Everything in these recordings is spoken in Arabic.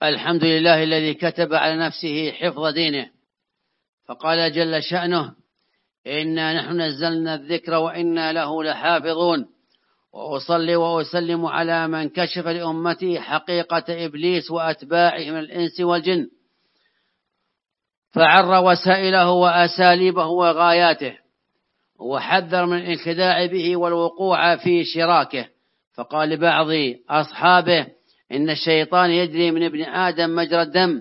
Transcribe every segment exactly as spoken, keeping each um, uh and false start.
الحمد لله الذي كتب على نفسه حفظ دينه، فقال جل شأنه: إنا نحن نزلنا الذكر وإنا له لحافظون. وأصلي وأسلم على من كشف لأمته حقيقة إبليس وأتباعه من الإنس والجن، فعر وسائله وأساليبه وغاياته، وحذر من الانخداع به والوقوع في شراكه. فقال لبعض أصحابه: إن الشيطان يجري من ابن آدم مجرى الدم.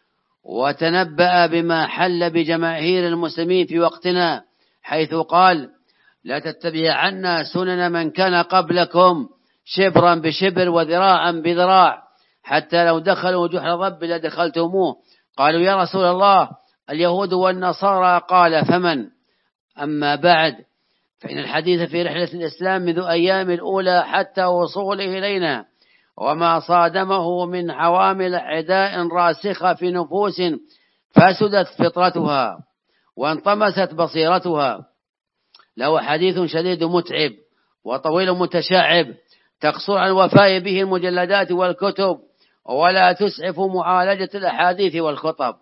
وتنبأ بما حل بجماهير المسلمين في وقتنا، حيث قال: لا تتبعن سنن من كان قبلكم شبرا بشبر وذراعا بذراع، حتى لو دخلوا جحر ضب لدخلتموه. قالوا: يا رسول الله، اليهود والنصارى. قال: فمن؟ أما بعد، فإن الحديث في رحلة الإسلام منذ أيام الأولى حتى وصوله إلينا، وما صادمه من عوامل عداء راسخة في نفوس فسدت فطرتها وانطمست بصيرتها، له حديث شديد متعب وطويل متشعب، تقصر عن الوفاء به المجلدات والكتب، ولا تسعف معالجة الأحاديث والخطب.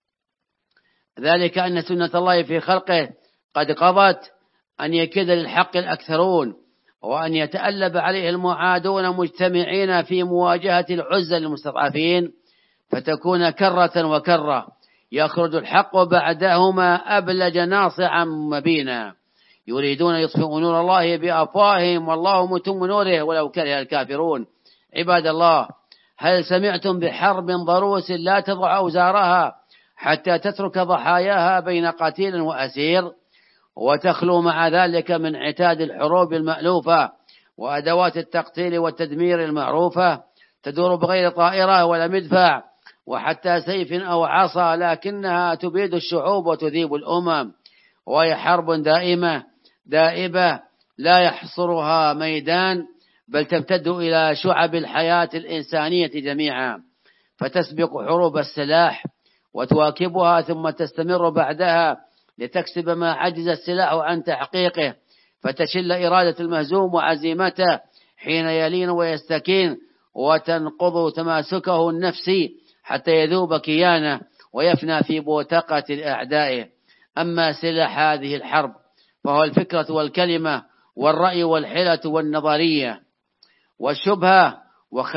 ذلك أن سنة الله في خلقه قد قضت أن يكيد للحق الأكثرون، وأن يتألب عليه المعادون مجتمعين في مواجهة العزة للمستضعفين، فتكون كرة وكرة، يخرج الحق بعدهما أبلج ناصعا مبينا، يريدون يطفئوا نور الله بأفواههم والله متم نوره ولو كره الكافرون. عباد الله، هل سمعتم بحرب ضروس لا تضع أوزارها حتى تترك ضحاياها بين قتيل وأسير، وتخلو مع ذلك من عتاد الحروب المألوفة وأدوات التقتيل والتدمير المعروفة، تدور بغير طائرة ولا مدفع وحتى سيف أو عصا، لكنها تبيد الشعوب وتذيب الأمم، وهي حرب دائمة دائبة لا يحصرها ميدان، بل تمتد إلى شعب الحياة الإنسانية جميعا، فتسبق حروب السلاح وتواكبها، ثم تستمر بعدها لتكسب ما عجز السلاح عن تحقيقه، فتشل إرادة المهزوم وعزيمته حين يلين ويستكين، وتنقض تماسكه النفسي حتى يذوب كيانه ويفنى في بوتقة الأعداء. أما سلاح هذه الحرب فهو الفكرة والكلمة والرأي والحيلة والنظرية والشبهة وخ...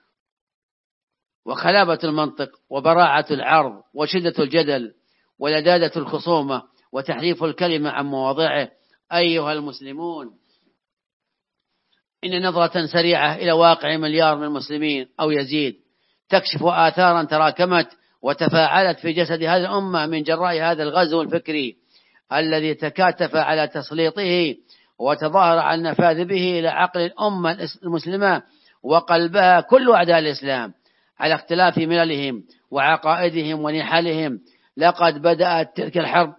وخلابة المنطق وبراعة العرض وشدة الجدل ولدادة الخصومة وتحريف الكلمة عن مواضعه. أيها المسلمون، إن نظرة سريعة إلى واقع مليار من المسلمين أو يزيد تكشف آثارا تراكمت وتفاعلت في جسد هذه الأمة من جراء هذا الغزو الفكري الذي تكاتف على تسليطه وتظاهر على النفاذ به إلى عقل الأمة المسلمة وقلبها كل أعداء الإسلام على اختلاف مللهم وعقائدهم ونحلهم. لقد بدأت تلك الحرب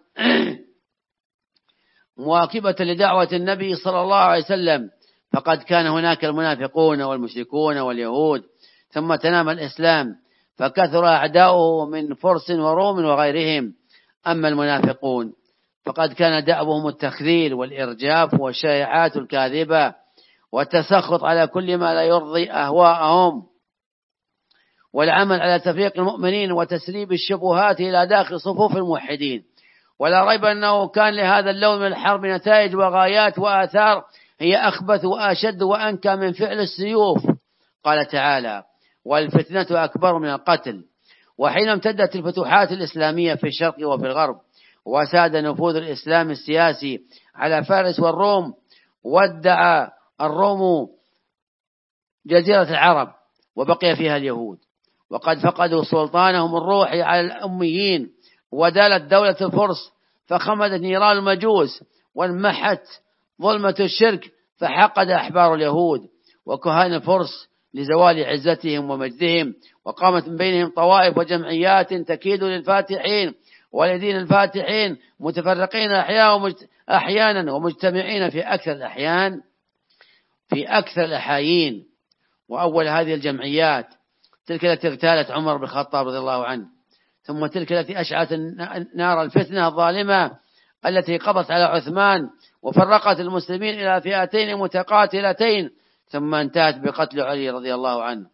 مواكبة لدعوة النبي صلى الله عليه وسلم، فقد كان هناك المنافقون والمشركون واليهود، ثم تنام الإسلام فكثر أعداؤه من فرس وروم وغيرهم. أما المنافقون فقد كان دأبهم التخذيل والإرجاف والشائعات الكاذبة والتسخط على كل ما لا يرضي أهواءهم، والعمل على تفريق المؤمنين وتسريب الشبهات إلى داخل صفوف الموحدين. ولا ريب أنه كان لهذا اللون من الحرب نتائج وغايات وآثار هي أخبث وأشد وأنكى من فعل السيوف. قال تعالى: والفتنة أكبر من القتل. وحين امتدت الفتوحات الإسلامية في الشرق وفي الغرب وساد نفوذ الإسلام السياسي على فارس والروم، وادعى الروم جزيرة العرب وبقي فيها اليهود، وقد فقدوا سلطانهم الروحي على الأميين، ودالت دولة الفرس فخمدت نيران المجوس، وانمحت ظلمة الشرك فحقد أحبار اليهود وكهان الفرس لزوال عزتهم ومجدهم، وقامت من بينهم طوائف وجمعيات تكيد للفاتحين ولدين الفاتحين متفرقين أحيانا ومجتمعين في أكثر الأحيان في أكثر الأحايين. وأول هذه الجمعيات تلك التي اغتالت عمر بن الخطاب رضي الله عنه، ثم تلك التي أشعلت نار الفتنة الظالمة التي قضت على عثمان وفرقت المسلمين إلى فئتين متقاتلتين، ثم انتهت بقتل علي رضي الله عنه.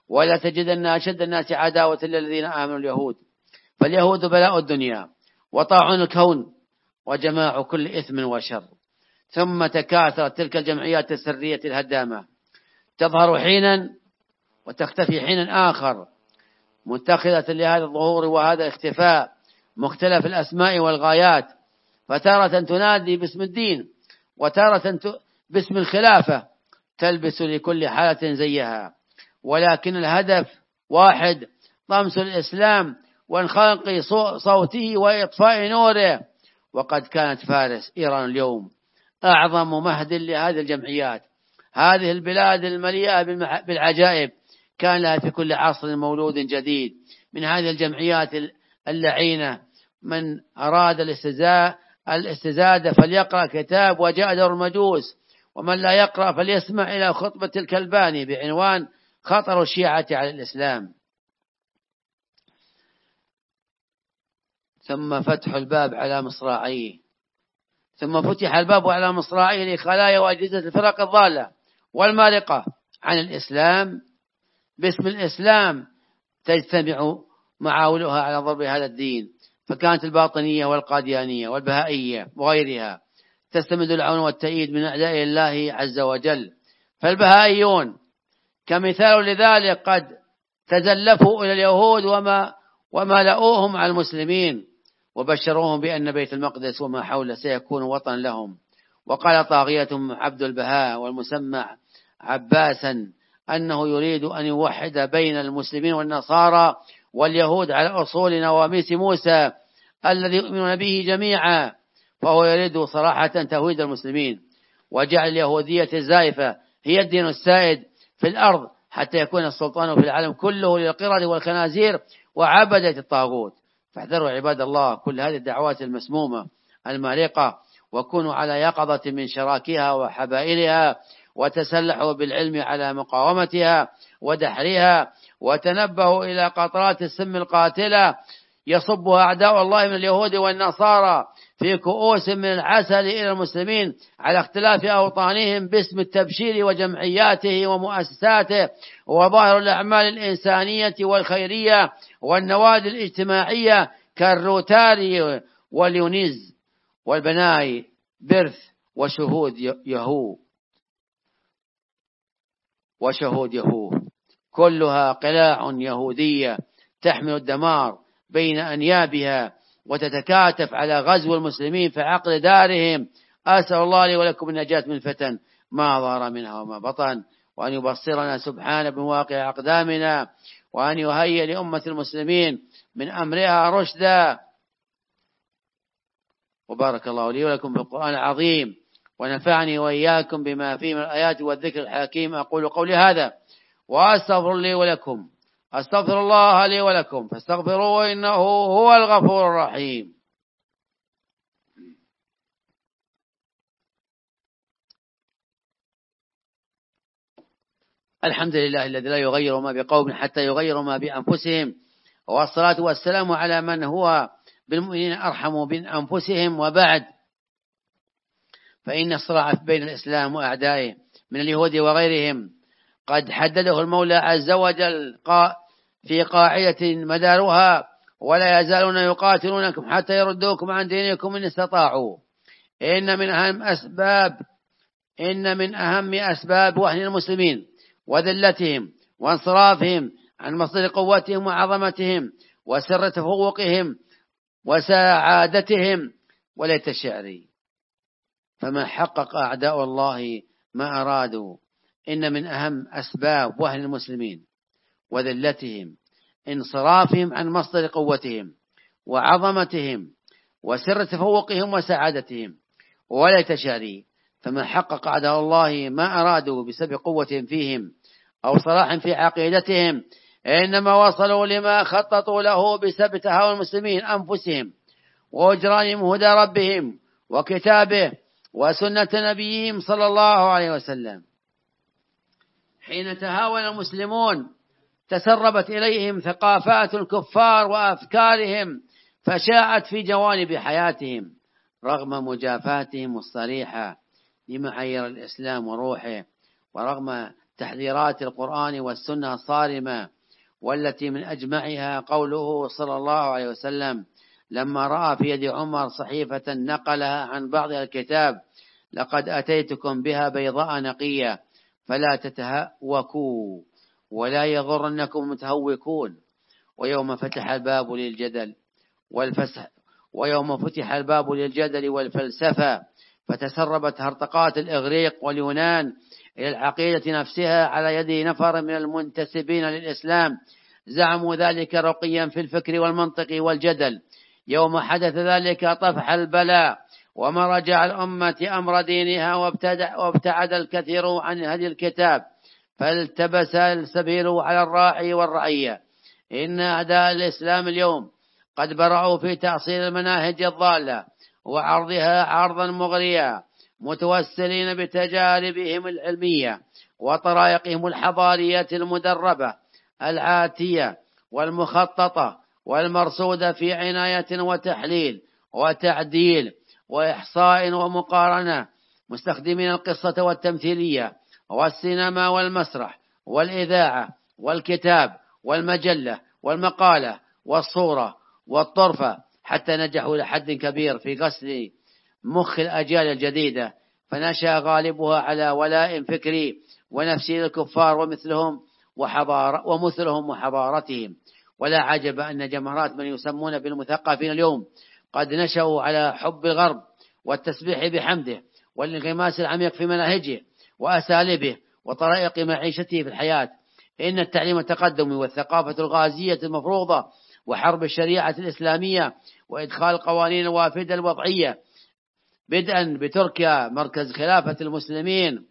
ولا تجدن أشد الناس عداوة للذين آمنوا اليهود، فاليهود بلاء الدنيا وطاعون الكون وجماع كل إثم وشر. ثم تكاثرت تلك الجمعيات السرية الهدامة، تظهر حينا وتختفي حينا آخر، متخذة لهذا الظهور وهذا الاختفاء مختلف الأسماء والغايات، فتارة تنادي باسم الدين وتارة باسم الخلافة، تلبس لكل حالة زيها، ولكن الهدف واحد: طمس الإسلام وانخنق صوته وإطفاء نوره. وقد كانت فارس إيران اليوم أعظم مهد لهذه الجمعيات. هذه البلاد المليئة بالعجائب كان لها في كل عصر مولود جديد من هذه الجمعيات اللعينة. من أراد الاستزادة فليقرأ كتاب وجاء دور المجوس، ومن لا يقرأ فليسمع إلى خطبة الكلباني بعنوان خطر الشيعة على الإسلام. ثم فتح الباب على مصراعيه ثم فتح الباب على مصراعيه لخلايا وأجهزة الفرق الضالة والمارقة عن الإسلام باسم الإسلام، تجتمع معاولها على ضرب هذا الدين. فكانت الباطنية والقاديانية والبهائية وغيرها تستمد العون والتأييد من أعداء الله عز وجل. فالبهائيون كمثال لذلك قد تزلفوا إلى اليهود وما وما لأوهم على المسلمين، وبشروهم بأن بيت المقدس وما حوله سيكون وطن لهم. وقال طاغيتهم عبد البهاء والمسمع عباسا أنه يريد أن يوحد بين المسلمين والنصارى واليهود على أصول نواميس موسى الذي يؤمنون به جميعا، فهو يريد صراحة توحيد المسلمين وجعل اليهودية الزائفة هي الدين السائد في الأرض، حتى يكون السلطان في العالم كله للقرد والخنازير وعبدة الطاغوت. فاحذروا عباد الله كل هذه الدعوات المسمومة المارقة، وكونوا على يقظة من شراكها وحبائلها، وتسلحوا بالعلم على مقاومتها ودحرها، وتنبهوا إلى قطرات السم القاتلة يصبها أعداء الله من اليهود والنصارى في كؤوس من العسل إلى المسلمين على اختلاف أوطانهم باسم التبشير وجمعياته ومؤسساته وظاهر الأعمال الإنسانية والخيرية والنوادي الاجتماعية كالروتاري واليونيز والبناي بيرث وشهود يهو وشهود يهو، كلها قلاع يهودية تحمل الدمار بين أنيابها وتتكاتف على غزو المسلمين في عقل دارهم. أسأل الله لي ولكم النجاة من الفتن ما ظهر منها وما بطن، وأن يبصرنا سبحانه بمواقع أقدامنا، وأن يهيئ لأمة المسلمين من أمرها رشدا. وبارك الله لي ولكم في القرآن العظيم، ونفعني وإياكم بما فيه من الآيات والذكر الحكيم. أقول قولي هذا وأستغفر لي ولكم أستغفر الله لي ولكم فاستغفروه إنه هو الغفور الرحيم. الحمد لله الذي لا يغير ما بقوم حتى يغيروا ما بأنفسهم، والصلاة والسلام على من هو بالمؤمنين أرحم من أنفسهم. وبعد، فإن الصراع بين الإسلام وأعدائه من اليهود وغيرهم قد حدده المولى عز وجل في قاعدة مدارها: ولا يزالون يقاتلونكم حتى يردوكم عن دينكم إن استطاعوا. إن من أهم أسباب إن من أهم أسباب وهن المسلمين وذلتهم وانصرافهم عن مصدر قوتهم وعظمتهم وسر تفوقهم وسعادتهم وليت شعري فما حقق أعداء الله ما أرادوا. إن من أهم أسباب وهن المسلمين وذلتهم انصرافهم عن مصدر قوتهم وعظمتهم وسر تفوقهم وسعادتهم وليت شعري فما حقق أعداء الله ما أرادوا بسبب قوتهم فيهم أو صلاح في عقيدتهم، إنما وصلوا لما خططوا له بسبب تهاون المسلمين أنفسهم وإجرانهم هدى ربهم وكتابه وسنة نبيهم صلى الله عليه وسلم. حين تهاون المسلمون تسربت إليهم ثقافات الكفار وأفكارهم فشاعت في جوانب حياتهم رغم مجافاتهم الصريحة لمعايير الإسلام وروحه، ورغم تحذيرات القرآن والسنة الصارمة، والتي من أجمعها قوله صلى الله عليه وسلم لما رأى في يد عمر صحيفة نقلها عن بعض الكتاب: لقد أتيتكم بها بيضاء نقية فلا تتهوكوا ولا يغرنكم المتهوكون. ويوم فتح الباب للجدل والفسح ويوم فتح الباب للجدل والفلسفة فتسربت هرطقات الإغريق واليونان إلى العقيدة نفسها على يد نفر من المنتسبين للإسلام، زعموا ذلك رقيا في الفكر والمنطق والجدل. يوم حدث ذلك طفح البلاء ومرج على الأمة أمر دينها، وابتعد الكثير عن هدي الكتاب، فالتبس السبيل على الراعي والرعية. إن أعداء الإسلام اليوم قد برعوا في تأصيل المناهج الضالة وعرضها عرضا مغريا، متوسلين بتجاربهم العلمية وطرائقهم الحضارية المدربة العاتية والمخططة والمرصودة في عناية وتحليل وتعديل وإحصاء ومقارنة، مستخدمين القصة والتمثيلية والسينما والمسرح والإذاعة والكتاب والمجلة والمقالة والصورة والطرفة، حتى نجحوا لحد كبير في غسل مخ الأجيال الجديدة، فنشأ غالبها على ولاء فكري ونفسي للكفار ومثلهم وحضارة ومثلهم وحضارتهم. ولا عجب أن جماهير من يسمون بالمثقفين اليوم قد نشأوا على حب الغرب والتسبيح بحمده والانغماس العميق في مناهجه وأساليبه وطرائق معيشته في الحياة. إن التعليم التقدمي والثقافة الغازية المفروضة وحرب الشريعة الإسلامية وإدخال القوانين الوافدة الوضعية، بدءا بتركيا مركز خلافة المسلمين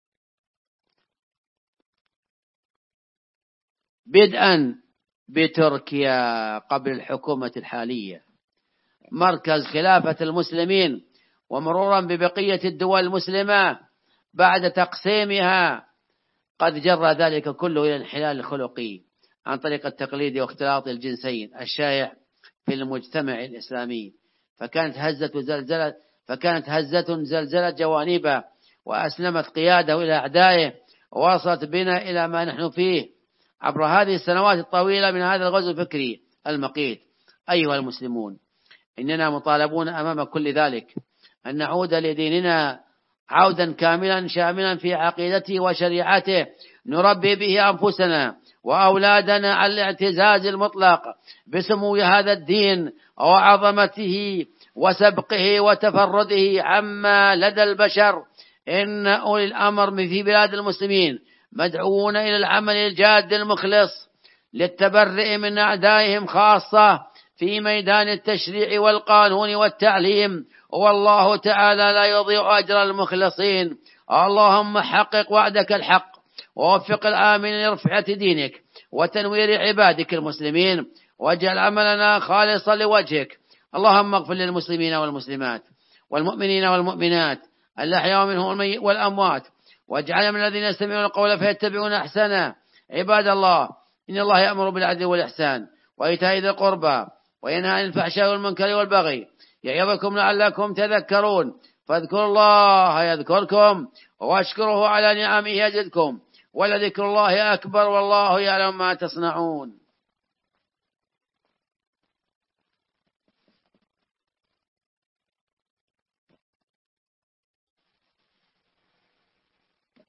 بدءا بتركيا قبل الحكومة الحالية مركز خلافة المسلمين، ومرورا ببقية الدول المسلمة بعد تقسيمها، قد جرى ذلك كله إلى الانحلال الخلقي عن طريق التقليد واختلاط الجنسين الشائع في المجتمع الإسلامي. فكانت هزة زلزلة فكانت هزة زلزلت جوانبه وأسلمت قياده إلى أعدائه، ووصلت بنا إلى ما نحن فيه عبر هذه السنوات الطويلة من هذا الغزو الفكري المقيت. أيها المسلمون، إننا مطالبون أمام كل ذلك أن نعود لديننا عودا كاملا شاملا في عقيدته وشريعته، نربي به أنفسنا وأولادنا على الاعتزاز المطلق بسمو هذا الدين وعظمته وسبقه وتفرده عما لدى البشر. إن أولي الأمر في بلاد المسلمين مدعوون إلى العمل الجاد المخلص للتبرئ من أعدائهم، خاصة في ميدان التشريع والقانون والتعليم، والله تعالى لا يضيع أجر المخلصين. اللهم حقق وعدك الحق ووفق الآمنين لرفعة دينك وتنوير عبادك المسلمين، واجعل عملنا خالصا لوجهك. اللهم اغفر للمسلمين والمسلمات والمؤمنين والمؤمنات الأحياء منهم والأموات، واجعلنا من الذين يستمعون القول فيتبعون أحسنه. عباد الله، إن الله يأمر بالعدل والإحسان وإيتاء ذي القربى وينهى عن الفحشاء والمنكر والبغي، يعظكم لعلكم تذكرون. فاذكروا الله يذكركم واشكروه على نعمه يزدكم، ولذكر الله أكبر، والله يعلم ما تصنعون.